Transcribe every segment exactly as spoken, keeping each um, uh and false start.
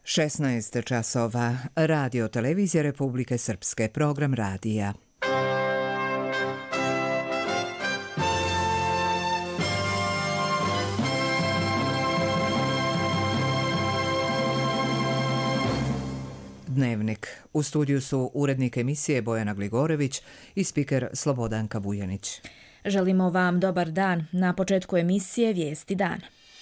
šesnaest časova. Radio televizija Republike Srpske. Program radija. Dnevnik. U studiju su urednik emisije Bojana Gligorević i spiker Slobodanka Vujanić. Želimo vam dobar dan. Na početku emisije Vijesti dana.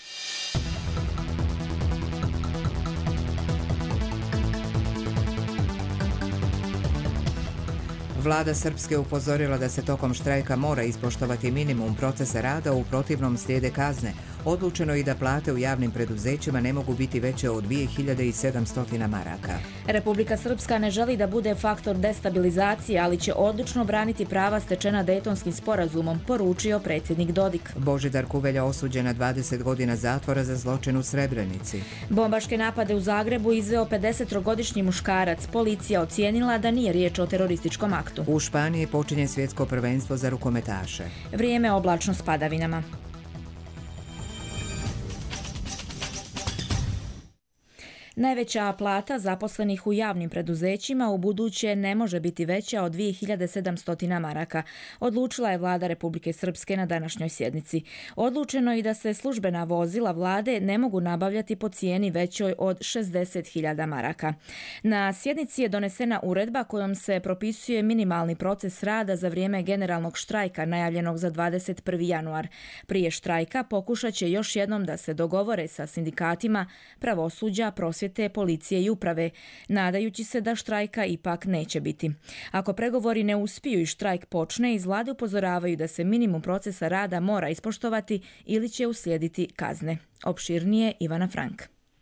Vlada Srpske upozorila da se tokom štrajka mora ispoštovati minimum procesa rada, u protivnom slijede kazne. Odlučeno je i da plate u javnim preduzećima ne mogu biti veće od dvije hiljade sedamsto maraka. Republika Srpska ne želi da bude faktor destabilizacije, ali će odlučno braniti prava stečena Dejtonskim sporazumom, poručio predsjednik Dodik. Božidar Kuvelja osuđen na dvadeset godina zatvora za zločin u Srebrenici. Bombaške napade u Zagrebu izveo pedesetogodišnji muškarac. Policija ocijenila da nije riječ o terorističkom aktu. U Španiji počinje svjetsko prvenstvo za rukometaše. Vrijeme oblačno s padavinama. Najveća plata zaposlenih u javnim preduzećima u buduće ne može biti veća od dvije hiljade sedamsto maraka, odlučila je Vlada Republike Srpske na današnjoj sjednici. Odlučeno je i da se službena vozila vlade ne mogu nabavljati po cijeni većoj od šezdeset hiljada maraka. Na sjednici je donesena uredba kojom se propisuje minimalni proces rada za vrijeme generalnog štrajka najavljenog za dvadeset prvi januar. Prije štrajka pokušat će još jednom da se dogovore sa sindikatima pravosuđa, prosvjete, policije i uprave, nadajući se da štrajka ipak neće biti. Ako pregovori ne uspiju i štrajk počne, iz vlade upozoravaju da se minimum procesa rada mora ispoštovati ili će uslijediti kazne. Opširnije Ivana Frank.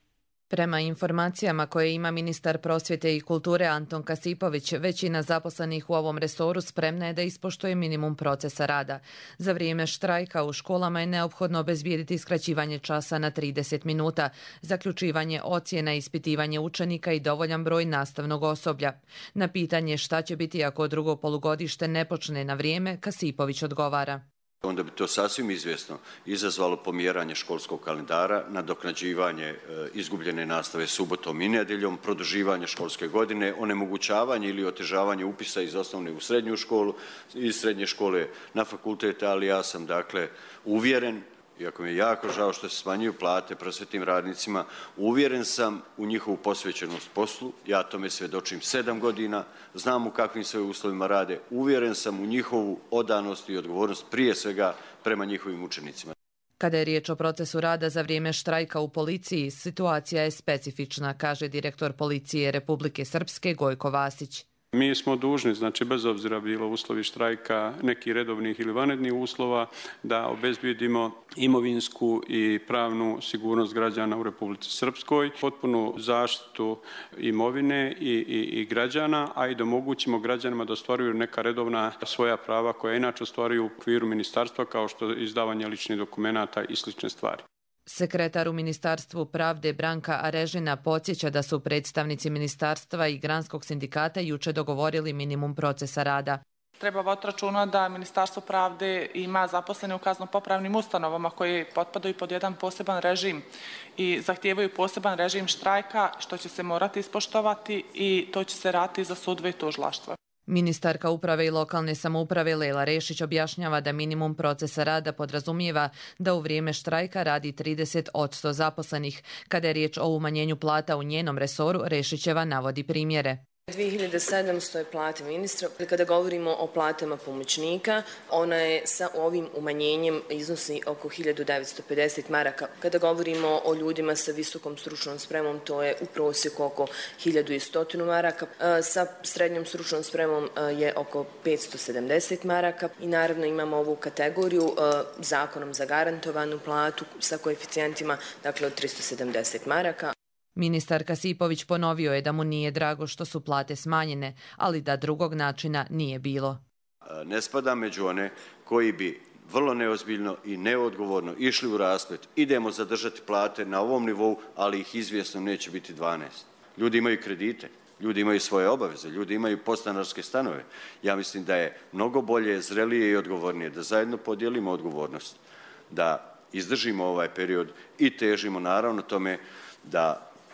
Prema informacijama koje ima ministar prosvjete i kulture Anton Kasipović, većina zaposlenih u ovom resoru spremna je da ispoštuje minimum procesa rada. Za vrijeme štrajka u školama je neophodno obezbijediti skraćivanje časa na trideset minuta, zaključivanje ocjena, ispitivanje učenika i dovoljan broj nastavnog osoblja. Na pitanje šta će biti ako drugo polugodište ne počne na vrijeme, Kasipović odgovara. Onda bi to sasvim izvjesno izazvalo pomjeranje školskog kalendara, nadoknađivanje e, izgubljene nastave subotom i nedjeljom, produživanje školske godine, onemogućavanje ili otežavanje upisa iz osnovne u srednju školu, iz srednje škole na fakultet, ali ja sam dakle uvjeren, iako mi je jako žao što se smanjuju plate prosvjetnim radnicima, uvjeren sam u njihovu posvećenost poslu, ja tome svjedočim sedam godina, znam u kakvim sve uslovima rade, uvjeren sam u njihovu odanost i odgovornost prije svega prema njihovim učenicima. Kada je riječ o procesu rada za vrijeme štrajka u policiji, situacija je specifična, kaže direktor policije Republike Srpske Gojko Vasić. Mi smo dužni, znači bez obzira bilo uslovi štrajka, nekih redovnih ili vanrednih uslova, da obezbijedimo imovinsku i pravnu sigurnost građana u Republici Srpskoj, potpunu zaštitu imovine i, i, i građana, a i da omogućimo građanima da ostvaruju neka redovna svoja prava koja inače ostvaruju u okviru ministarstva, kao što je izdavanje ličnih dokumenata i slične stvari. Sekretar u Ministarstvu pravde Branka Arežina podsjeća da su predstavnici ministarstva i granskog sindikata juče dogovorili minimum procesa rada. Treba voditi računa da Ministarstvo pravde ima zaposlene u kazneno-popravnim ustanovama koji potpadaju pod jedan poseban režim i zahtijevaju poseban režim štrajka, što će se morati ispoštovati i to će se raditi za sudove i tužilaštva. Ministarka uprave i lokalne samouprave Lela Rešić objašnjava da minimum procesa rada podrazumijeva da u vrijeme štrajka radi trideset posto zaposlenih. Kada je riječ o umanjenju plata u njenom resoru, Rešićeva navodi primjere. dvije hiljade sedamsto je plate ministra. Kada govorimo o platama pomoćnika, ona je sa ovim umanjenjem iznosi oko hiljadu devetsto pedeset maraka. Kada govorimo o ljudima sa visokom stručnom spremom, to je u prosjeku oko hiljadu sto maraka. Sa srednjom stručnom spremom je oko petsto sedamdeset maraka. I naravno imamo ovu kategoriju zakonom zagarantovanu platu sa koeficijentima, dakle od tristo sedamdeset maraka. Ministar Kasipović ponovio je da mu nije drago što su plate smanjene, ali da drugog načina nije bilo. Ne spada među one koji bi vrlo neozbiljno i neodgovorno išli u rasplet. Idemo zadržati plate na ovom nivou, ali ih izvjesno neće biti dvanaest. Ljudi imaju kredite, ljudi imaju svoje obaveze, ljudi imaju podstanarske stanove. Ja mislim da je mnogo bolje, zrelije i odgovornije da zajedno podijelimo odgovornost, da izdržimo ovaj period i težimo naravno tome da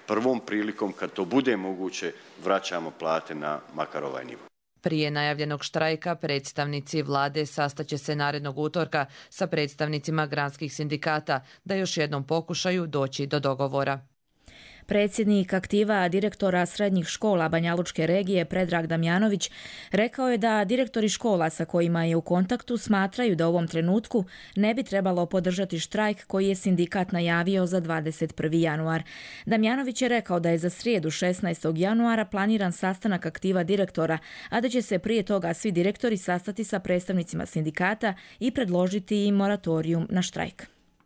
prvom prilikom kad to bude moguće vraćamo plate na makar ovaj nivo. Prije najavljenog štrajka predstavnici vlade sastaće se narednog utorka sa predstavnicima granskih sindikata da još jednom pokušaju doći do dogovora. Predsjednik aktiva direktora srednjih škola Banjalučke regije Predrag Damjanović rekao je da direktori škola sa kojima je u kontaktu smatraju da u ovom trenutku ne bi trebalo podržati štrajk koji je sindikat najavio za dvadeset prvi januar. Damjanović je rekao da je za srijedu šesnaestog januara planiran sastanak aktiva direktora, a da će se prije toga svi direktori sastati sa predstavnicima sindikata i predložiti im moratorijum na štrajk.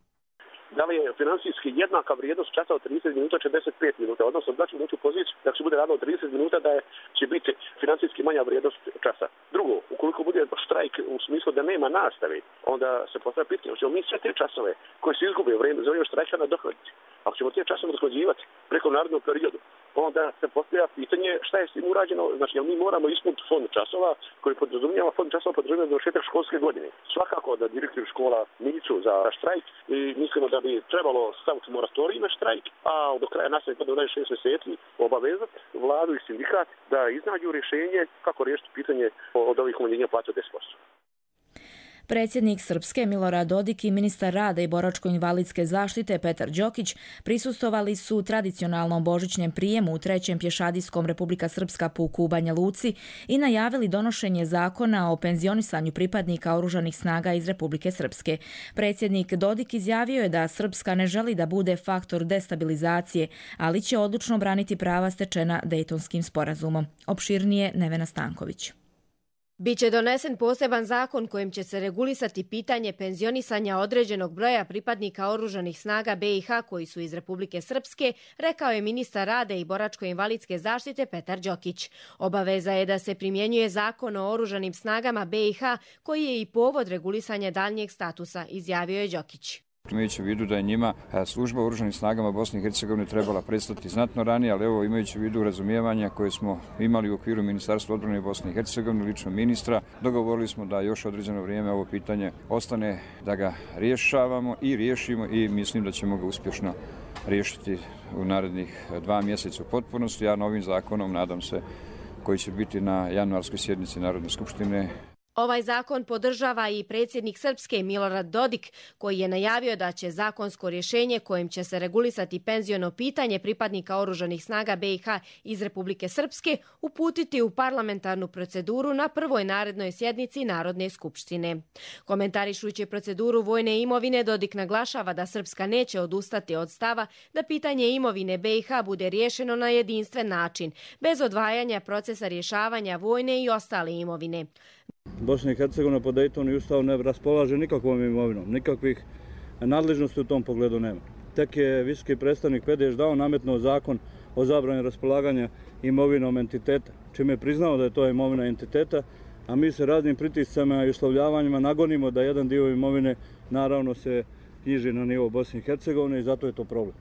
Da li je financijski jednaka vrijednost časa od trideset minuta, četrdeset pet minuta, odnosno znači u poziciju da se bude radilo trideset minuta da je, će biti financijski manja vrijednost časa. Drugo, ukoliko bude štrajk u smislu da nema nastave, onda se postavlja pitanje, hoćemo mi sve te časove koje se izgube u vrijeme za vrijeme štrajka nadoknaditi. Ako ćemo te časove nadoknađivati preko narednog periodu, onda se postavlja pitanje šta je s tim urađeno, znači mi moramo ispuniti fond časova koji podrazumijeva, fond časova podrazumijeva završetak školske godine. Svakako da direktori škola nisu za štrajk i mislimo da bi trebalo staviti moratorij na štrajk, a do kraja nastavnog godine šest mjeseci obavezati vladu i sindikat da iznađu rješenje kako riješiti pitanje od ovih umanjenja plaća od deset posto. Predsjednik Srpske Milorad Dodik i ministar rada i boračko-invalidske zaštite Petar Đokić prisustvovali su tradicionalnom božićnjem prijemu u trećem pješadijskom Republika Srpska puku u Banja Luci i najavili donošenje zakona o penzionisanju pripadnika oružanih snaga iz Republike Srpske. Predsjednik Dodik izjavio je da Srpska ne želi da bude faktor destabilizacije, ali će odlučno braniti prava stečena Dejtonskim sporazumom. Opširnije Nevena Stanković. Biće donesen poseban zakon kojim će se regulisati pitanje penzionisanja određenog broja pripadnika oružanih snaga B i H koji su iz Republike Srpske, rekao je ministar rada i boračko-invalidske zaštite Petar Đokić. Obaveza je da se primjenjuje zakon o oružanim snagama B i H koji je i povod regulisanja daljnjeg statusa, izjavio je Đokić. Imajući u vidu da je njima služba u oružanim snagama Bosne i Hercegovine trebala prestati znatno ranije, ali evo imajući u vidu razumijevanja koje smo imali u okviru Ministarstva odbrane Bosne i Hercegovine, lično ministra, dogovorili smo da još određeno vrijeme ovo pitanje ostane da ga rješavamo i riješimo i mislim da ćemo ga uspješno riješiti u narednih dva mjeseca u potpunosti, a novim zakonom, nadam se, koji će biti na januarskoj sjednici Narodne skupštine. Ovaj zakon podržava i predsjednik Srpske Milorad Dodik, koji je najavio da će zakonsko rješenje kojim će se regulisati penziono pitanje pripadnika oružanih snaga B i H iz Republike Srpske uputiti u parlamentarnu proceduru na prvoj narednoj sjednici Narodne skupštine. Komentarišući proceduru vojne imovine, Dodik naglašava da Srpska neće odustati od stava da pitanje imovine B i H bude riješeno na jedinstven način, bez odvajanja procesa rješavanja vojne i ostale imovine. Bosna i Hercegovina po Dejtonu i Ustavu ne raspolaže nikakvom imovinom, nikakvih nadležnosti u tom pogledu nema. Tek je visoki predstavnik Pedeš dao nametnuo zakon o zabrani raspolaganja imovinom entiteta, čime je priznao da je to imovina entiteta, a mi se raznim pritiscama i uslovljavanjima nagonimo da jedan dio imovine naravno se knjiži na nivo Bosne i Hercegovine i zato je to problem.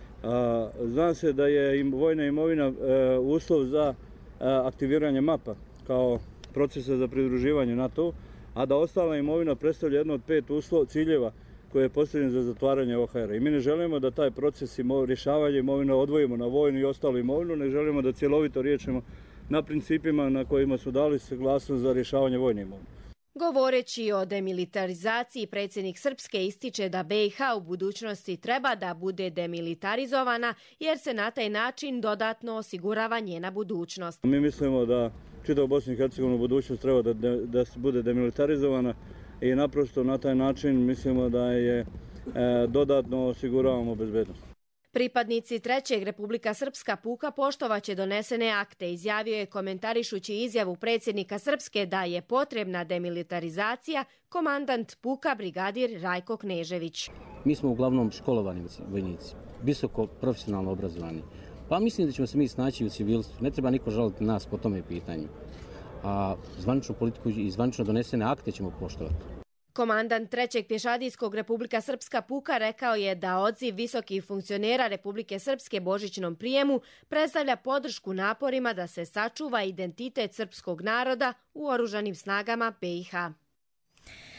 Zna se da je vojna imovina uslov za aktiviranje mapa kao procesa za pridruživanje NATO, a da ostala imovina predstavlja jedno od pet uslova ciljeva koje je postavljen za zatvaranje O H R. I mi ne želimo da taj proces rješavanja imovine odvojimo na vojnu i ostalu imovinu, ne želimo da cjelovito riješimo na principima na kojima su dali saglasnost za rješavanje vojne imovine. Govoreći o demilitarizaciji, predsjednik Srpske ističe da B i H u budućnosti treba da bude demilitarizovana jer se na taj način dodatno osigurava njena budućnost. Mi mislimo da čitava Bosna i Hercegovina u budućnosti treba da, da, da bude demilitarizovana i naprosto na taj način mislimo da je e, dodatno osiguravamo bezbednost. Pripadnici trećeg Republika Srpska puka poštovaće donesene akte, izjavio je komentarišući izjavu predsjednika Srpske da je potrebna demilitarizacija komandant puka brigadir Rajko Knežević. Mi smo uglavnom školovani vojnici, visoko profesionalno obrazovani. Pa mislim da ćemo se mi snaći u civilstvu. Ne treba niko žaliti nas po tome pitanju. A zvaničnu politiku i zvanično donesene akte ćemo poštovati. Komandant trećeg pješadijskog Republika Srpska puka rekao je da odziv visokih funkcionera Republike Srpske božićnom prijemu predstavlja podršku naporima da se sačuva identitet srpskog naroda u oružanim snagama B i H.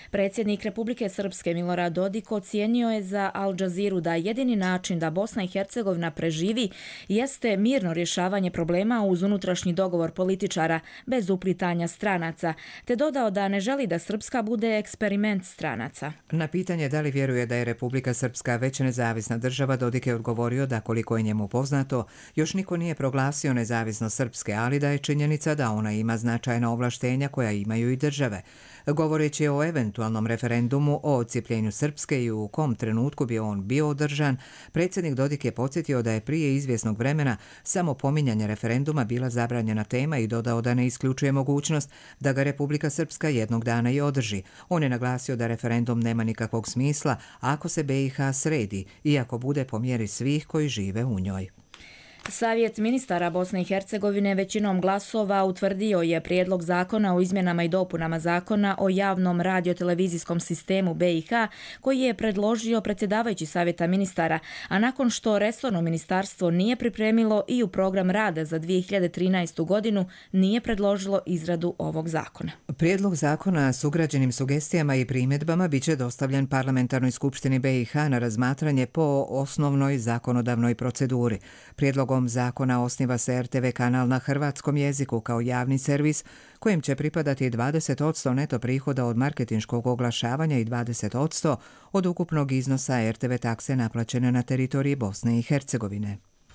Predsjednik Republike Srpske Milorad Dodik ocijenio je za Al Jazeeru da jedini način da Bosna i Hercegovina preživi jeste mirno rješavanje problema uz unutrašnji dogovor političara bez uplitanja stranaca, te dodao da ne želi da Srpska bude eksperiment stranaca. Na pitanje da li vjeruje da je Republika Srpska već nezavisna država, Dodik je odgovorio da koliko je njemu poznato, još niko nije proglasio nezavisnost Srpske, ali da je činjenica da ona ima značajna ovlaštenja koja imaju i države. Govoreći o eventualnom referendumu o odcijepljenju Srpske i u kom trenutku bi on bio održan, predsjednik Dodik je podsjetio da je prije izvjesnog vremena samo pominjanje referenduma bila zabranjena tema i dodao da ne isključuje mogućnost da ga Republika Srpska jednog dana i održi. On je naglasio da referendum nema nikakvog smisla ako se B i H sredi i ako bude po mjeri svih koji žive u njoj. Savjet ministara Bosne i Hercegovine većinom glasova utvrdio je prijedlog zakona o izmjenama i dopunama zakona o javnom radiotelevizijskom sistemu B i H koji je predložio predsjedavajući Savjeta ministara, a nakon što resorno ministarstvo nije pripremilo i u program rada za dvije hiljade trinaestu godinu nije predložilo izradu ovog zakona. Prijedlog zakona s ugrađenim sugestijama i primjedbama biće dostavljen Parlamentarnoj skupštini B i H na razmatranje po osnovnoj zakonodavnoj proceduri. Prijedlogom zakona osniva se R T V kanal na hrvatskom jeziku kao javni servis kojem će pripadati dvadeset posto neto prihoda od marketinškog oglašavanja i dvadeset posto od ukupnog iznosa R T V takse naplaćene na teritoriji Bosne i Hercegovine.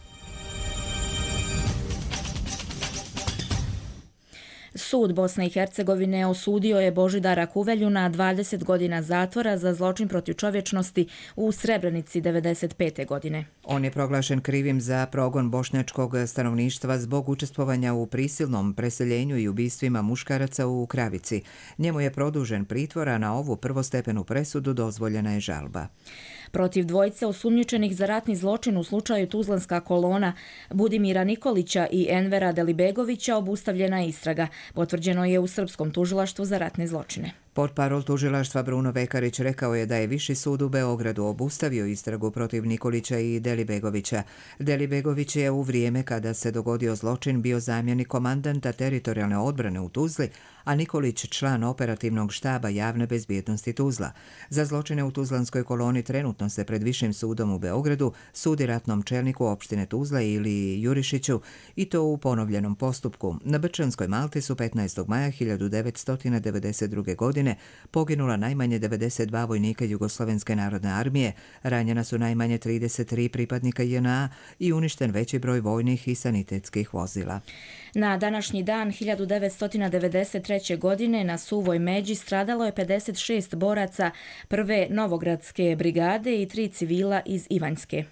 Sud Bosne i Hercegovine osudio je Božidara Kuvelju na dvadeset godina zatvora za zločin protiv čovječnosti u Srebrenici devedeset pete godine. On je proglašen krivim za progon bošnjačkog stanovništva zbog učestvovanja u prisilnom preseljenju i ubistvima muškaraca u Kravici. Njemu je produžen pritvor, a na ovu prvostepenu presudu dozvoljena je žalba. Protiv dvojice osumnjičenih za ratni zločin u slučaju Tuzlanska kolona Budimira Nikolića i Envera Delibegovića obustavljena je istraga, potvrđeno je u Srpskom tužilaštvu za ratne zločine. Portparol tužilaštva Bruno Vekarić rekao je da je Viši sud u Beogradu obustavio istragu protiv Nikolića i Delibegovića. Delibegović je u vrijeme kada se dogodio zločin bio zamjenik komandanta teritorijalne odbrane u Tuzli, a Nikolić član operativnog štaba javne bezbjednosti Tuzla. Za zločine u Tuzlanskoj koloni trenutno se pred Višim sudom u Beogradu sudi ratnom čelniku opštine Tuzla ili Jurišiću i to u ponovljenom postupku. Na Brčanskoj Malti su petnaestog maja hiljadu devetsto devedeset druge. godine poginula najmanje devedeset dva vojnika Jugoslovenske narodne armije, ranjena su najmanje trideset tri pripadnika J N A i uništen veći broj vojnih i sanitetskih vozila. Na današnji dan hiljadu devetsto devedeset treće. godine na Suvoj Međi stradalo je pedeset šest boraca prve Novogradske brigade i tri civila iz Ivanjske.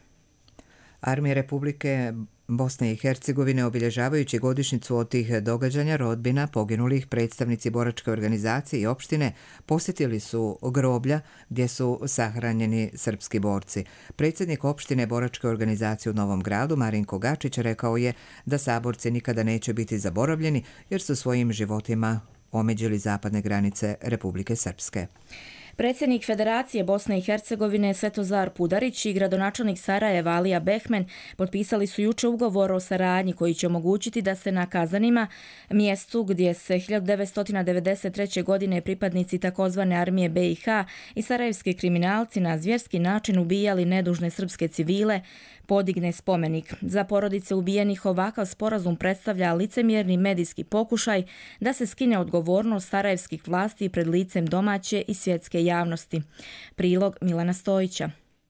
Armija Republike Bosne i Hercegovine, obilježavajući godišnjicu od tih događanja, rodbina poginulih, predstavnici boračke organizacije i opštine posjetili su groblja gdje su sahranjeni srpski borci. Predsjednik opštine boračke organizacije u Novom Gradu, Marinko Gačić, rekao je da saborci nikada neće biti zaboravljeni jer su svojim životima omeđili zapadne granice Republike Srpske. Predsjednik Federacije Bosne i Hercegovine Svetozar Pudarić i gradonačelnik Sarajeva Alija Behmen potpisali su jučer ugovor o saradnji koji će omogućiti da se na Kazanima, mjestu gdje se hiljadu devetsto devedeset treće. godine pripadnici takozvane armije B i H i sarajevski kriminalci na zvjerski način ubijali nedužne srpske civile, podigne spomenik. Za porodice ubijenih ovakav sporazum predstavlja licemjerni medijski pokušaj da se skine odgovornost sarajevskih vlasti pred licem domaće i svjetske javnosti. Prilog Milana Stojića.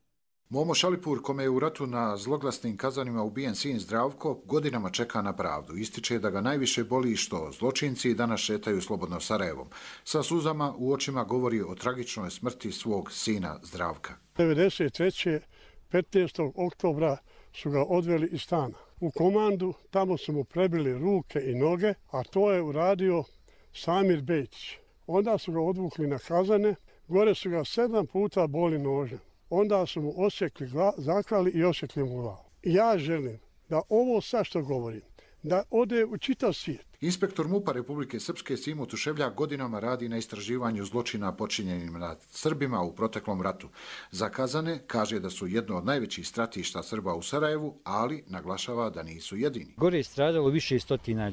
Momo Šalipur, kome je u ratu na zloglasnim Kazanima ubijen sin Zdravko, godinama čeka na pravdu. Ističe da ga najviše boli što zločinci danas šetaju slobodno Sarajevom. Sa suzama u očima govori o tragičnoj smrti svog sina Zdravka. devedeset treće. petnaestog oktobra su ga odveli iz stana u komandu, tamo su mu prebili ruke i noge, a to je uradio Samir Bejić. Onda su ga odvukli na Kazane, gore su ga sedam puta boli nožem. Onda su mu osjekli gla, zaklali i osjekli mu glavu. Ja želim da ovo sad što govorim, da ode u čitav svijet. Inspektor MUP-a Republike Srpske Simo Tuševljak godinama radi na istraživanju zločina počinjenim nad Srbima u proteklom ratu. Za Kazane kaže da su jedno od najvećih stratišta Srba u Sarajevu, ali naglašava da nisu jedini. Gore je stradalo više stotina ljudi.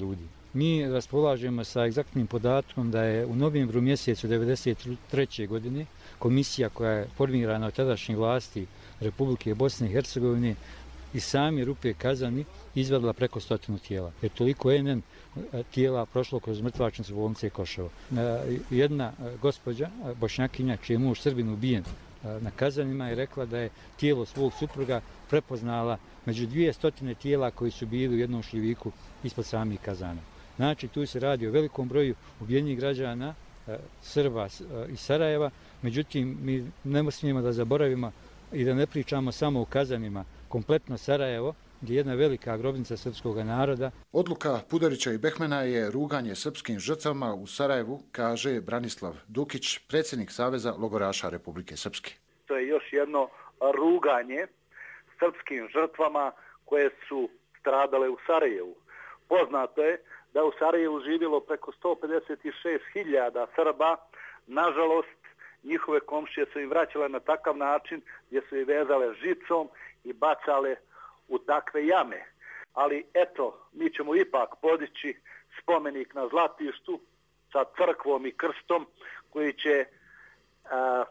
Mi raspolažemo sa egzaktnim podatkom da je u novembru mjesecu devedeset treće godine komisija koja je formirana od tadašnjih vlasti Republike Bosne i Hercegovine i sami Rupe Kazani izvadila preko stotinu tijela. Jer toliko N N tijela prošlo kroz mrtvačnicu bolnice Koševo. Jedna gospođa, Bošnjakinja, čiji je muž Srbin ubijen na Kazanima, je rekla da je tijelo svog supruga prepoznala među dvije stotine tijela koji su bili u jednom šljiviku ispod samih Kazana. Znači, tu se radi o velikom broju ubijenih građana, Srba iz Sarajeva, međutim, mi ne smijemo da zaboravimo i da ne pričamo samo o Kazanima, kompletno Sarajevo, gdje je jedna velika grobnica srpskog naroda. Odluka Pudarića i Behmena je ruganje srpskim žrtvama u Sarajevu, kaže Branislav Dukić, predsjednik Saveza logoraša Republike Srpske. To je još jedno ruganje srpskim žrtvama koje su stradale u Sarajevu. Poznato je da u Sarajevu živjelo preko sto pedeset šest hiljada Srba. Nažalost, njihove komšije su im vraćale na takav način gdje su ih vezale žicom i bacale u takve jame. Ali eto, mi ćemo ipak podići spomenik na Zlatištu sa crkvom i krstom koji će a,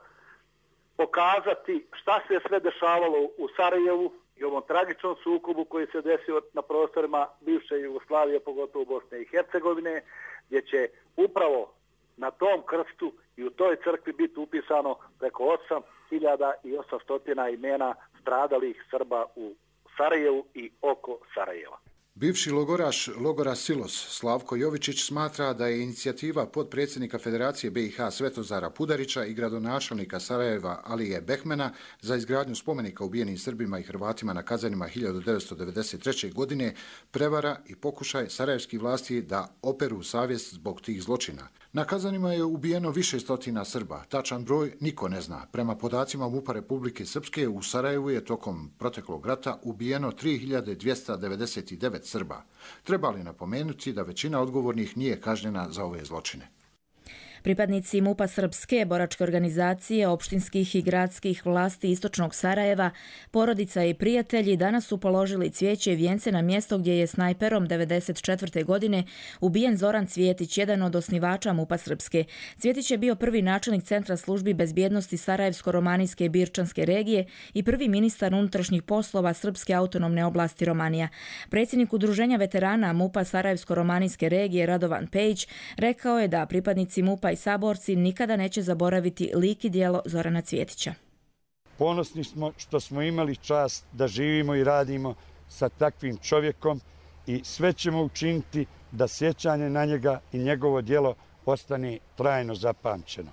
pokazati šta se sve dešavalo u Sarajevu i ovom tragičnom sukobu koji se desio na prostorima bivše Jugoslavije, pogotovo Bosne i Hercegovine, gdje će upravo na tom krstu i u toj crkvi biti upisano preko osam hiljada osamsto imena stradalih Srba u Sarajevu i oko Sarajeva. Bivši logoraš logora Silos Slavko Jovičić smatra da je inicijativa potpredsjednika Federacije B i H Svetozara Pudarića i gradonačelnika Sarajeva Alije Behmena za izgradnju spomenika ubijenim Srbima i Hrvatima na Kazanima hiljadu devetsto devedeset treće. godine prevara i pokušaj sarajevskih vlasti da operu savjest zbog tih zločina. Na Kazanima je ubijeno više stotina Srba. Tačan broj niko ne zna. Prema podacima MUP-a Republike Srpske u Sarajevu je tokom proteklog rata ubijeno tri hiljade dvjesto devedeset devet Srba. Treba li napomenuti da većina odgovornih nije kažnjena za ove zločine? Pripadnici MUP-a Srpske, boračke organizacije, opštinskih i gradskih vlasti istočnog Sarajeva, porodica i prijatelji danas su položili cvijeće i vijence na mjesto gdje je snajperom devedeset četvrte. godine ubijen Zoran Cvjetić, jedan od osnivača MUP-a Srpske. Cvjetić je bio prvi načelnik Centra službi bezbjednosti Sarajevsko-romanijske i Birčanske regije i prvi ministar unutrašnjih poslova Srpske autonomne oblasti Romanija. Predsjednik Udruženja veterana MUP-a Sarajevsko-romanijske regije Radovan Pejić rekao je da pripadnici MUP-a i saborci nikada neće zaboraviti lik i djelo Zorana Cvjetića. Ponosni smo što smo imali čast da živimo i radimo sa takvim čovjekom i sve ćemo učiniti da sjećanje na njega i njegovo djelo ostane trajno zapamćeno.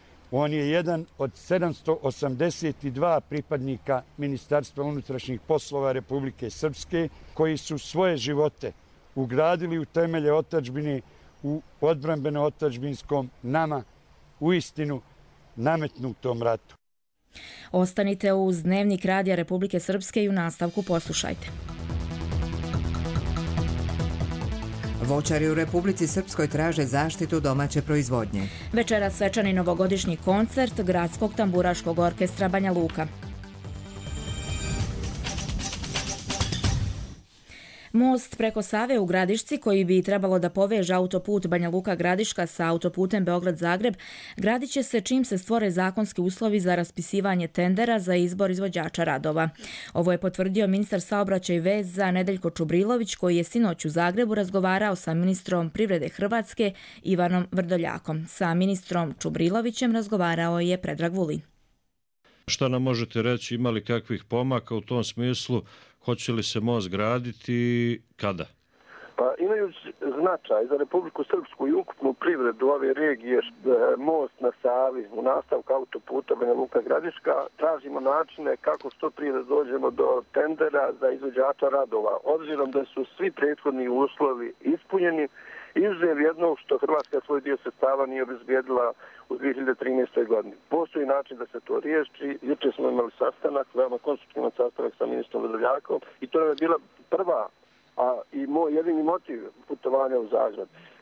On je jedan od sedamsto osamdeset dva pripadnika Ministarstva unutrašnjih poslova Republike Srpske koji su svoje živote ugradili u temelje otadžbine u odbrambeno otadžbinskom nama uistinu nametnutom ratu. Ostanite uz Dnevnik Radija Republike Srpske i u nastavku poslušajte. Voćari u Republici Srpskoj traže zaštitu domaće proizvodnje. Večeras svečani novogodišnji koncert Gradskog tamburaškog orkestra Banja Luka. Most preko Save u Gradišci, koji bi trebalo da poveže autoput Banja Luka-Gradiška sa autoputem Beograd-Zagreb, gradit će se čim se stvore zakonski uslovi za raspisivanje tendera za izbor izvođača radova. Ovo je potvrdio ministar saobraćaja i veza Nedeljko Čubrilović, koji je sinoć u Zagrebu razgovarao sa ministrom privrede Hrvatske Ivanom Vrdoljakom. Sa ministrom Čubrilovićem razgovarao je Predrag Vulin. Šta nam možete reći, ima li kakvih pomaka u tom smislu? Hoće li se most graditi i kada? Pa imajući značaj za Republiku Srpsku i ukupnu privredu ove regije, most na Savi u nastavku autoputa Banja Luka-Gradiška, tražimo načine kako što prije da dođemo do tendera za izvođača radova. Obzirom da su svi prethodni uslovi ispunjeni, izuzev jednog što Hrvatska svoj dio sredstava nije obezbijedila u dvije hiljade trinaestoj. godini. Postoji način da se to riješi. Jučer smo imali sastanak, veoma konstruktivan sastanak sa ministrom Vrdoljakom i to je bila prva, a i moj jedini motiv putovanja u Zagreb.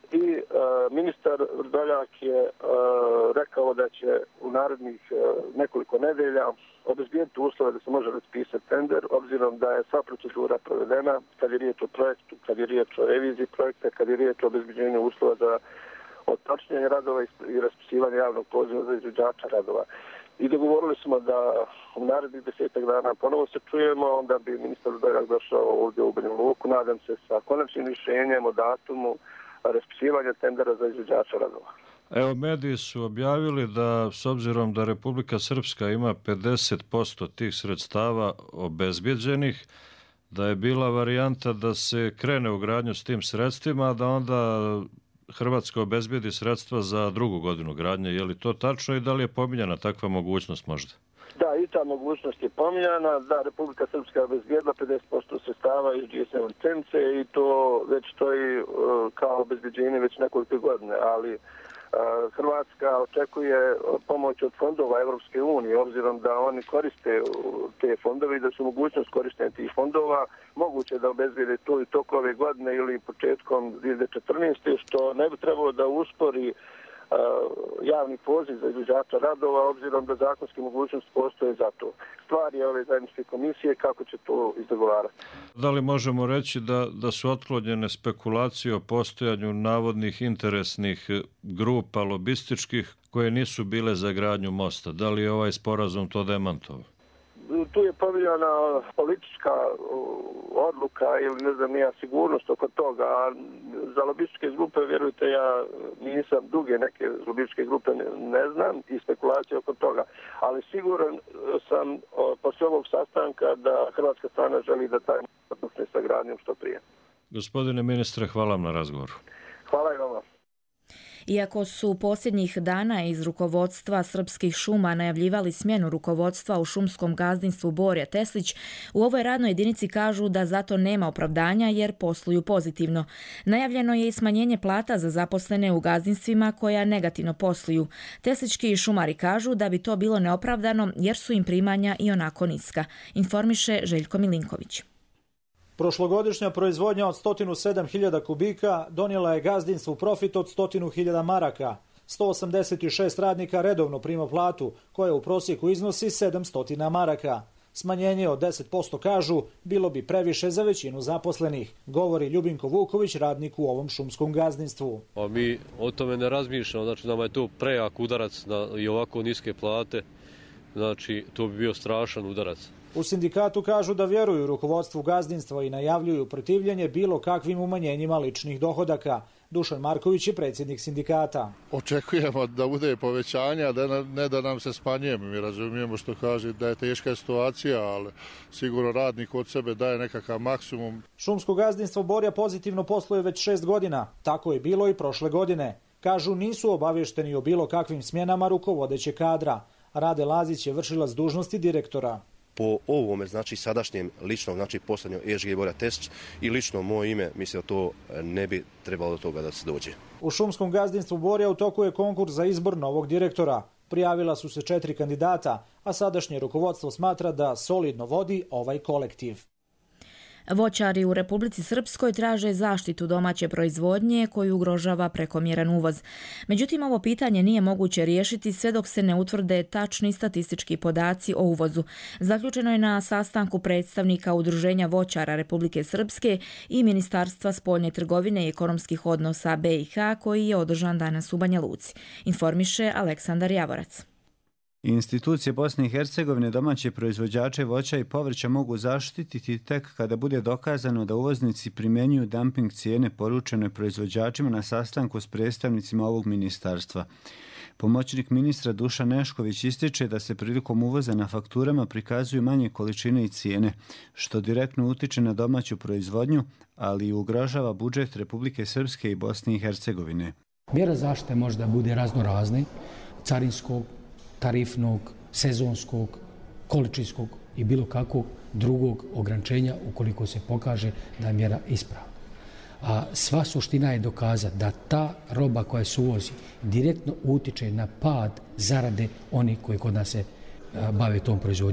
i e, ministar Vrdoljak je e, rekao da će u narednih e, nekoliko nedelja obezbijediti uslove da se može raspisati tender, obzirom da je sva procedura provedena kad je riječ o projektu, kad je riječ o reviziji projekta, kad je riječ o obezbiđenju uslova za otpočinjanje radova i raspisivanje javnog poziva za izvođača radova. I dogovorili smo da u narednih desetak dana ponovo se čujemo, onda bi ministar Vrdoljak došao ovdje u Banja Luku, nadam se sa konačnim rješenjem o datumu raspisivanja tendera za izvođača radova. Evo, mediji su objavili da, s obzirom da Republika Srpska ima pedeset posto tih sredstava obezbjeđenih, da je bila varijanta da se krene u gradnju s tim sredstvima, da onda Hrvatska obezbijedi sredstva za drugu godinu gradnje. Je li to tačno i da li je pominjana takva mogućnost možda? Da, i ta mogućnost je pominjana, da Republika Srpska je obezbijedila pedeset posto sredstava iz G S M licence i to već stoji kao obezbijeđenje već nekoliko godine, ali Hrvatska očekuje pomoć od fondova Evropske unije, obzirom da oni koriste te fondove i da su mogućnost korištenja tih fondova moguće da obezbijede to i toko ove godine ili početkom dvije hiljade četrnaeste. što ne bi trebalo da uspori javni poziv za izvođača radova, obzirom da zakonske mogućnosti postoje za to. Stvar je ove zajedničke komisije kako će to izdogovarati. Da li možemo reći da, da su otklonjene spekulacije o postojanju navodnih interesnih grupa lobističkih koje nisu bile za gradnju mosta? Da li je ovaj sporazum to demantovao? Tu je pominjana politička odluka ili ne znam nija sigurnost oko toga, a za lobističke grupe, vjerujte, ja nisam duge neke lobističke grupe ne znam i spekulacije oko toga, ali siguran sam poslije ovog sastanka da hrvatska strana želi da taj počne sa gradnjom što prije. Gospodine ministre, hvala vam na razgovoru. Hvala i vama. Iako su posljednjih dana iz rukovodstva Srpskih šuma najavljivali smjenu rukovodstva u šumskom gazdinstvu Borja Teslić, u ovoj radnoj jedinici kažu da zato nema opravdanja jer posluju pozitivno. Najavljeno je i smanjenje plata za zaposlene u gazdinstvima koja negativno posluju. Teslički šumari kažu da bi to bilo neopravdano jer su im primanja i onako niska, informiše Željko Milinković. Prošlogodišnja proizvodnja od sto sedam hiljada kubika donijela je gazdinstvu profit od sto hiljada maraka. sto osamdeset šest radnika redovno prima platu, koja u prosjeku iznosi sedamsto maraka. Smanjenje od deset posto, kažu, bilo bi previše za većinu zaposlenih, govori Ljubinko Vuković, radnik u ovom šumskom gazdinstvu. A mi o tome ne razmišljamo, znači nama je to prejak udarac na i ovako niske plate, znači to bi bio strašan udarac. U sindikatu kažu da vjeruju rukovodstvu gazdinstva i najavljuju protivljenje bilo kakvim umanjenjima ličnih dohodaka. Dušan Marković je predsjednik sindikata. Očekujemo da bude povećanja, da ne da nam se smanjujemo. Mi razumijemo što kaže da je teška situacija, ali sigurno radnik od sebe daje nekakav maksimum. Šumsko gazdinstvo Borja pozitivno posluje već šest godina. Tako je bilo i prošle godine. Kažu nisu obavješteni o bilo kakvim smjenama rukovodeće kadra. Rade Lazić je vršilac dužnosti direktora. Po ovome, znači sadašnjem ličnom, znači posljednjom E Ž G Borja Teslić i lično moje ime, mislim da to ne bi trebalo do toga da se dođe. U šumskom gazdinstvu Borja u toku je konkurs za izbor novog direktora. Prijavila su se četiri kandidata, a sadašnje rukovodstvo smatra da solidno vodi ovaj kolektiv. Voćari u Republici Srpskoj traže zaštitu domaće proizvodnje koju ugrožava prekomjeran uvoz. Međutim, ovo pitanje nije moguće riješiti sve dok se ne utvrde tačni statistički podaci o uvozu. Zaključeno je na sastanku predstavnika Udruženja voćara Republike Srpske i Ministarstva spoljne trgovine i ekonomskih odnosa B i H koji je održan danas u Banja Luci, informiše Aleksandar Javorac. Institucije Bosne i Hercegovine domaće proizvođače voća i povrća mogu zaštititi tek kada bude dokazano da uvoznici primjenjuju dumping cijene poručene proizvođačima na sastanku s predstavnicima ovog ministarstva. Pomoćnik ministra Dušan Nešković ističe da se prilikom uvoza na fakturama prikazuju manje količine i cijene, što direktno utiče na domaću proizvodnju, ali i ugrožava budžet Republike Srpske i Bosne i Hercegovine. Mjera zaštite može da bude raznorazne, carinskog, tarifnog, sezonskog, količinskog i bilo kakvog drugog ograničenja ukoliko se pokaže da je mjera ispravna. A sva suština je dokazati da ta roba koja se uvozi direktno utiče na pad zarade onih koji kod nas se bave tom proizvodnjom.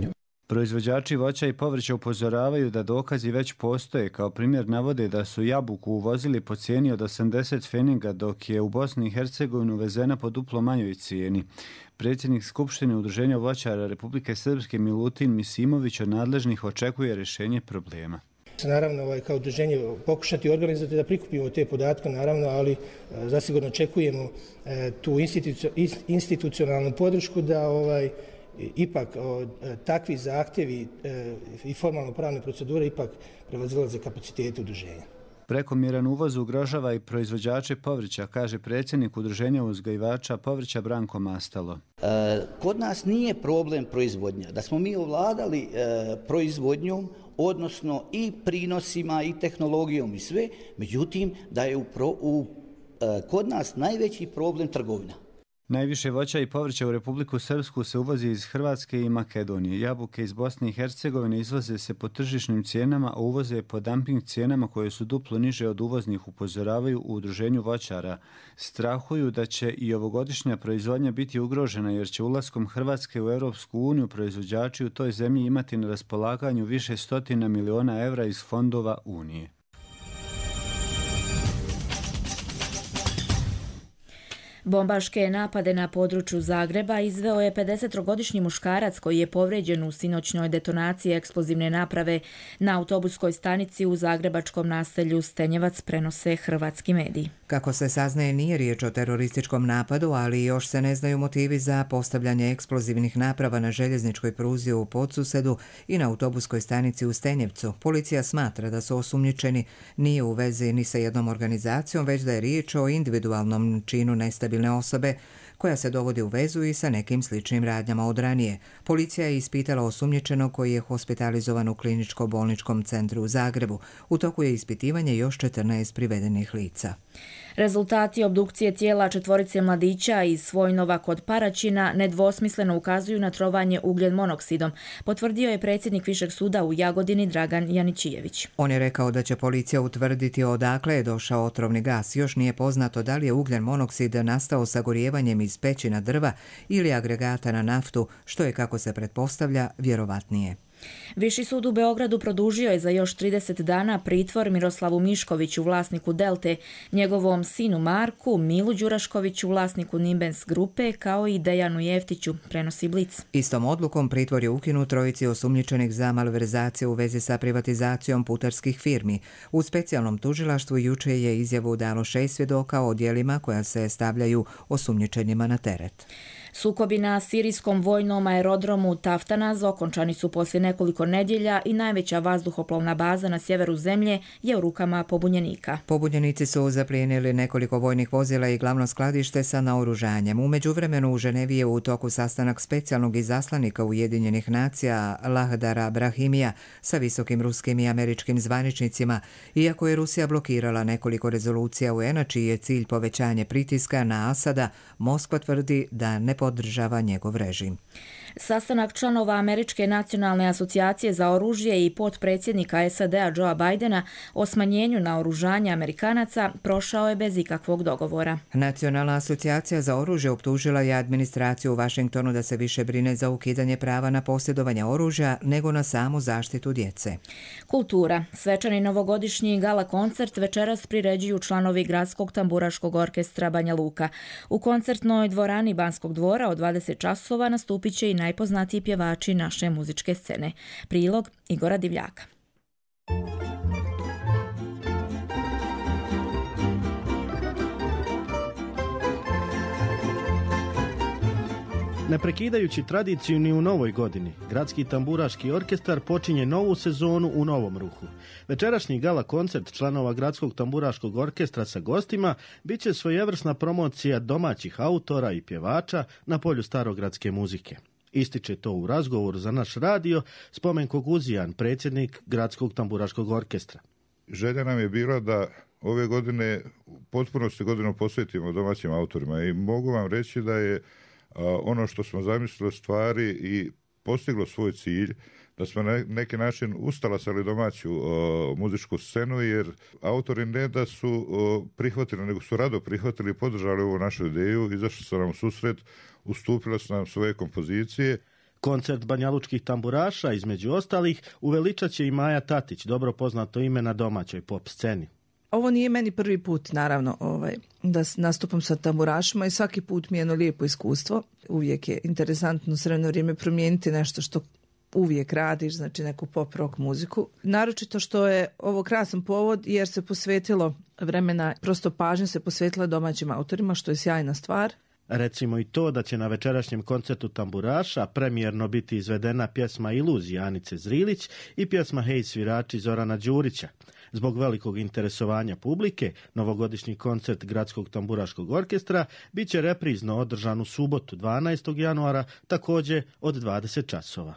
Proizvođači voća i povrća upozoravaju da dokazi već postoje. Kao primjer navode da su jabuku uvozili po cijeni od osamdeset pfeniga, dok je u Bosni i Hercegovini uvezena po duplo manjoj cijeni. Predsjednik Skupštine Udruženja voćara Republike Srpske Milutin Misimović od nadležnih očekuje rješenje problema. Naravno, ovaj, kao udruženje pokušati organizati da prikupimo te podatke, naravno, ali e, zasigurno očekujemo e, tu institucio, institucionalnu podršku da ovaj, ipak o, takvi zahtjevi e, i formalno pravne procedure ipak prevazilaze kapacitete udruženja. Prekomjeran uvoz ugrožava i proizvođače povrća, kaže predsjednik Udruženja uzgajivača povrća Branko Mastalo. E, kod nas nije problem proizvodnja. Da smo mi ovladali e, proizvodnjom, odnosno i prinosima i tehnologijom i sve, međutim da je u, pro, u, e, kod nas najveći problem trgovina. Najviše voća i povrća u Republiku Srpsku se uvozi iz Hrvatske i Makedonije. Jabuke iz Bosne i Hercegovine izvoze se po tržišnim cijenama, a uvoze po dumping cijenama koje su duplo niže od uvoznih, upozoravaju u Udruženju voćara. Strahuju da će i ovogodišnja proizvodnja biti ugrožena jer će ulaskom Hrvatske u Europsku uniju proizvođači u toj zemlji imati na raspolaganju više stotina miliona evra iz fondova Unije. Bombaške napade na području Zagreba izveo je pedesettrogodišnji muškarac koji je povrijeđen u sinoćnoj detonaciji eksplozivne naprave na autobuskoj stanici u zagrebačkom naselju Stenjevac, prenose hrvatski mediji. Kako se saznaje, nije riječ o terorističkom napadu, ali još se ne znaju motivi za postavljanje eksplozivnih naprava na željezničkoj pruzi u Podsusedu i na autobuskoj stanici u Stenjevcu. Policija smatra da su osumnjičeni nije u vezi ni sa jednom organizacijom, već da je riječ o individualnom činu nestabilnosti osobe koja se dovodi u vezu i sa nekim sličnim radnjama od ranije. Policija je ispitala osumnjičenog koji je hospitalizovan u kliničko-bolničkom centru u Zagrebu. U toku je ispitivanje još četrnaest privedenih lica. Rezultati obdukcije tijela četvorice mladića iz Svojnova kod Paraćina nedvosmisleno ukazuju na trovanje ugljen monoksidom, potvrdio je predsjednik Višeg suda u Jagodini Dragan Janičijević. On je rekao da će policija utvrditi odakle je došao otrovni gas. Još nije poznato da li je ugljen monoksid nastao sagorijevanjem iz pećina drva ili agregata na naftu, što je, kako se pretpostavlja, vjerovatnije. Viši sud u Beogradu produžio je za još trideset dana pritvor Miroslavu Miškoviću, vlasniku Delte, njegovom sinu Marku, Milu Đuraškoviću, vlasniku Nimbens grupe, kao i Dejanu Jeftiću, prenosi Blic. Istom odlukom pritvor je ukinut trojici osumnjičenih za malverzacije u vezi sa privatizacijom putarskih firmi. U specijalnom tužilaštvu juče je izjavu dalo šest svjedoka o djelima koja se stavljaju osumnjičenima na teret. Sukobi na sirijskom vojnom aerodromu Taftanaz okončani su poslije nekoliko nedjelja i najveća vazduhoplovna baza na sjeveru zemlje je u rukama pobunjenika. Pobunjenici su zaplijenili nekoliko vojnih vozila i glavno skladište sa naoružanjem. U međuvremenu u Ženevi je u toku sastanak specijalnog izaslanika Ujedinjenih nacija Lahdara Brahimija sa visokim ruskim i američkim zvaničnicima, iako je Rusija blokirala nekoliko rezolucija U N-a čiji je cilj povećanje pritiska na Asada, Moskva tvrdi da ne podržava njegov režim. Sastanak članova Američke nacionalne asocijacije za oružje i potpredsjednika S A D-a Joea Bidena o smanjenju naoružanja Amerikanaca prošao je bez ikakvog dogovora. Nacionalna asocijacija za oružje optužila je administraciju u Vašingtonu da se više brine za ukidanje prava na posjedovanje oružja nego na samu zaštitu djece. Kultura. Svečani novogodišnji gala koncert večeras priređuju članovi Gradskog tamburaškog orkestra Banja Luka. U koncertnoj dvorani Banskog dvora od dvadeset časova nastupit će i najpoznatiji pjevači naše muzičke scene. Prilog Igora Divljaka. Ne prekidajući tradiciju ni u novoj godini, Gradski tamburaški orkestar počinje novu sezonu u novom ruhu. Večerašnji gala koncert članova Gradskog tamburaškog orkestra sa gostima bit će svojevrsna promocija domaćih autora i pjevača na polju starogradske muzike. Ističe to u razgovoru za naš radio Spomenko Guzijan, predsjednik Gradskog tamburaškog orkestra. Želja nam je bila da ove godine u potpunosti godinu posvetimo domaćim autorima i mogu vam reći da je ono što smo zamislili stvari i postiglo svoj cilj, da smo na neki način ustalasali domaću o, muzičku scenu, jer autori ne da su o, prihvatili, nego su rado prihvatili i podržali ovu našu ideju, izašli su nam u susret, ustupili su nam svoje kompozicije. Koncert banjalučkih tamburaša, između ostalih, uveličat će i Maja Tatić, dobro poznato ime na domaćoj pop sceni. Ovo nije meni prvi put, naravno, ovaj, da nastupam sa tamburašima i svaki put mi je jedno lijepo iskustvo. Uvijek je interesantno sredno vrijeme promijeniti nešto što uvijek radiš, znači neku pop rock muziku. Naročito što je ovo krasan povod jer se posvetilo vremena, prosto pažnje se posvetila domaćim autorima, što je sjajna stvar. Recimo i to da će na večerašnjem koncertu tamburaša premijerno biti izvedena pjesma Iluzija Anice Zrilić i pjesma Hej svirači Zorana Đurića. Zbog velikog interesovanja publike, novogodišnji koncert Gradskog tamburaškog orkestra bit će reprizno održan u subotu dvanaestog januara, također od dvadeset časova.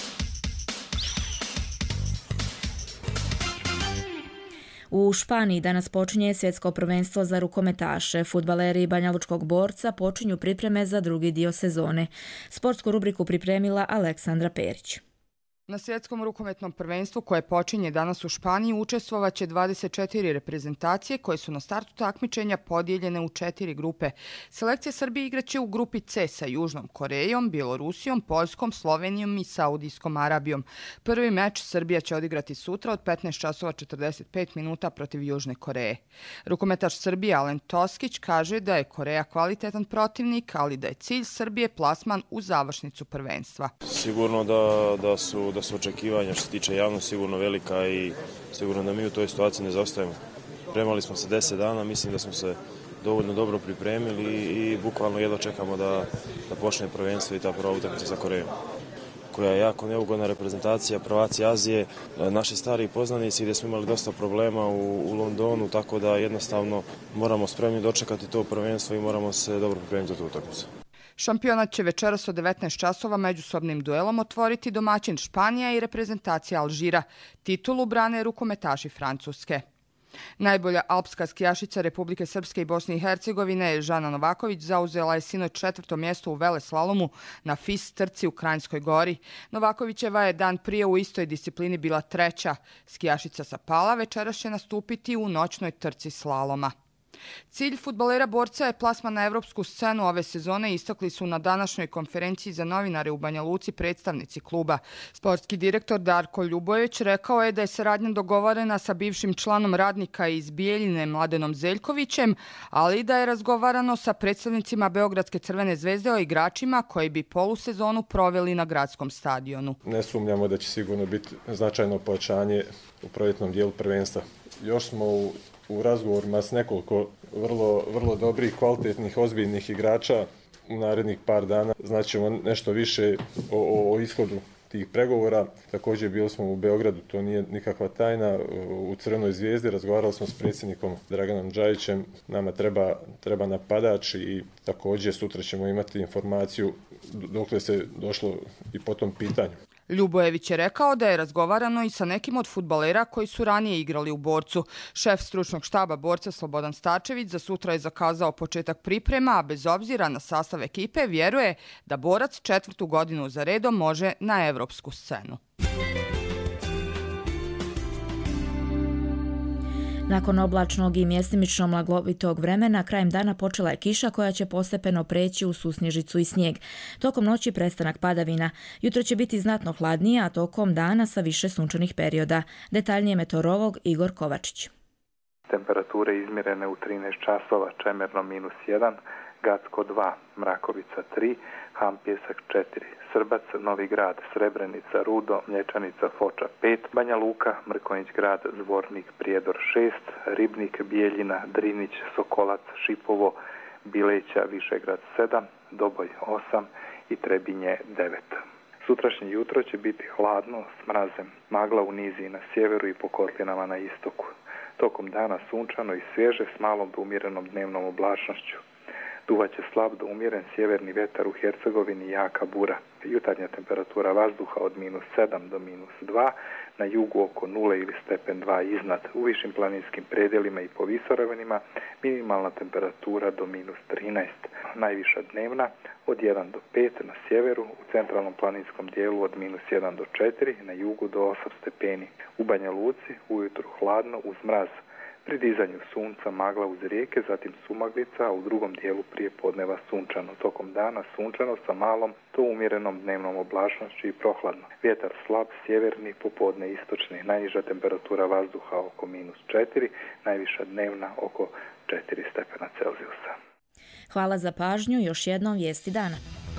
U Španiji danas počinje svjetsko prvenstvo za rukometaše. Fudbaleri Banjalučkog Borca počinju pripreme za drugi dio sezone. Sportsku rubriku pripremila Aleksandra Perić. Na svjetskom rukometnom prvenstvu koje počinje danas u Španiji učestvovaće dvadeset četiri reprezentacije koje su na startu takmičenja podijeljene u četiri grupe. Selekcija Srbije igraće u grupi C sa Južnom Korejom, Bjelorusijom, Poljskom, Slovenijom i Saudijskom Arabijom. Prvi meč Srbija će odigrati sutra od petnaest časova četrdeset pet minuta protiv Južne Koreje. Rukometaš Srbije Alen Toskić kaže da je Koreja kvalitetan protivnik, ali da je cilj Srbije plasman u završnicu prvenstva. Sigurno da, da su da su očekivanja što se tiče javnosti sigurno velika i sigurno da mi u toj situaciji ne zaostajemo. Pripremali smo se deset dana, mislim da smo se dovoljno dobro pripremili i bukvalno jedva čekamo da, da počne prvenstvo i ta prva utakmica sa Korejom, koja je jako neugodna reprezentacija, prvaci Azije, naši stari poznanici gdje smo imali dosta problema u, u Londonu, tako da jednostavno moramo spremni dočekati to prvenstvo i moramo se dobro pripremiti za tu utakmicu. Šampionat će večeras od devetnaest časova međusobnim duelom otvoriti domaćin Španija i reprezentacija Alžira. Titulu brane rukometaši Francuske. Najbolja alpska skijašica Republike Srpske i Bosne i Hercegovine, Žana Novaković, zauzela je sinoć četvrto mjesto u veleslalomu na F I S trci u Kranjskoj Gori. Novakovićeva je dan prije u istoj disciplini bila treća. Skijašica sa Pala večeras će nastupiti u noćnoj trci slaloma. Cilj fudbalera Borca je plasman na evropsku scenu ove sezone, istakli su na današnjoj konferenciji za novinare u Banja Luci predstavnici kluba. Sportski direktor Darko Ljubojević rekao je da je saradnja dogovorena sa bivšim članom radnika iz Bijeljine Mladenom Zeljkovićem, ali da je razgovarano sa predstavnicima Beogradske Crvene zvezde o igračima koji bi polusezonu proveli na gradskom stadionu. Ne sumnjamo da će sigurno biti značajno pojačanje u proljetnom dijelu prvenstva. Još smo u u razgovorima s nekoliko vrlo, vrlo dobrih, kvalitetnih, ozbiljnih igrača u narednih par dana. Znaćemo nešto više o, o, o ishodu tih pregovora. Također bili smo u Beogradu, to nije nikakva tajna, u Crvenoj zvijezdi. Razgovarali smo s predsjednikom Draganom Džajićem. Nama treba, treba napadač i također sutra ćemo imati informaciju dokle se došlo i po tom pitanju. Ljubojević je rekao da je razgovarano i sa nekim od fudbalera koji su ranije igrali u Borcu. Šef stručnog štaba Borca Slobodan Starčević za sutra je zakazao početak priprema, a bez obzira na sastav ekipe vjeruje da Borac četvrtu godinu za redom može na evropsku scenu. Nakon oblačnog i mjestimično maglovitog vremena, krajem dana počela je kiša koja će postepeno preći u susnježicu i snijeg. Tokom noći prestanak padavina. Jutro će biti znatno hladnije, a tokom dana sa više sunčanih perioda. Detaljnije meteorolog Igor Kovačić. Temperature izmjerene u trinaest časova, Čemerno minus jedan, Gacko dva, Mrakovica tri, Hampjesak četiri, Srbac, Novi Grad, Srebrenica, Rudo, Mlječanica, Foča pet, Banja Luka, Mrkonjić Grad, Zvornik, Prijedor šest, Ribnik, Bijeljina, Drinić, Sokolac, Šipovo, Bileća, Višegrad sedam, Doboj osam i Trebinje devet. Sutrašnje jutro će biti hladno s mrazem, magla u niziji na sjeveru i po kotlinama na istoku. Tokom dana sunčano i svježe s malom do umjerenom dnevnom oblačnošću. Duvaće slab do umjeren sjeverni vetar u Hercegovini i jaka bura. Jutarnja temperatura vazduha od minus sedam do minus dva, na jugu oko nule ili stepen dva iznad. U višim planinskim predjelima i po visoravanima minimalna temperatura do minus trinaest. Najviša dnevna od jedan do pet na sjeveru, u centralnom planinskom dijelu od minus jedan do četiri, na jugu do osam stepeni. U Banja Luci ujutru hladno uz mraz. Pri dizanju sunca magla uz rijeke, zatim sumaglica, a u drugom dijelu prije podneva sunčano. Tokom dana sunčano sa malom do umjerenom dnevnom oblačnošću i prohladno. Vjetar slab, sjeverni, popodne istočni. Najniža temperatura vazduha oko minus četiri, najviša dnevna oko četiri stepena Celzijusa. Hvala za pažnju, još jednom vijesti dana.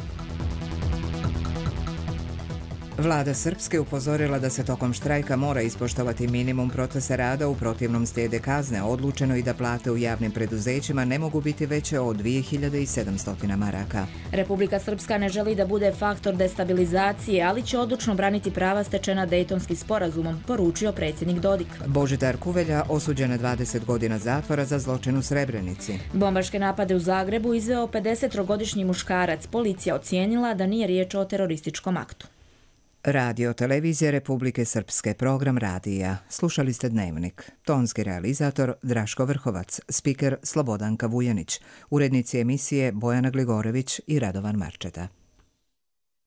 Vlada Srpske upozorila da se tokom štrajka mora ispoštovati minimum procesa rada, u protivnom slijede kazne. Odlučeno i da plate u javnim preduzećima ne mogu biti veće od dvije hiljade sedamsto maraka. Republika Srpska ne želi da bude faktor destabilizacije, ali će odlučno braniti prava stečena Dejtonskim sporazumom, poručio predsjednik Dodik. Božidar Kuvelja osuđen na dvadeset godina zatvora za zločin u Srebrenici. Bombaške napade u Zagrebu izveo pedesettrogodišnji muškarac. Policija ocijenila da nije riječ o terorističkom aktu. Radio Televizija Republike Srpske, program radija. Slušali ste Dnevnik. Tonski realizator Draško Vrhovac, spiker Slobodanka Vujanić, urednici emisije Bojana Gligorević i Radovan Marčeta.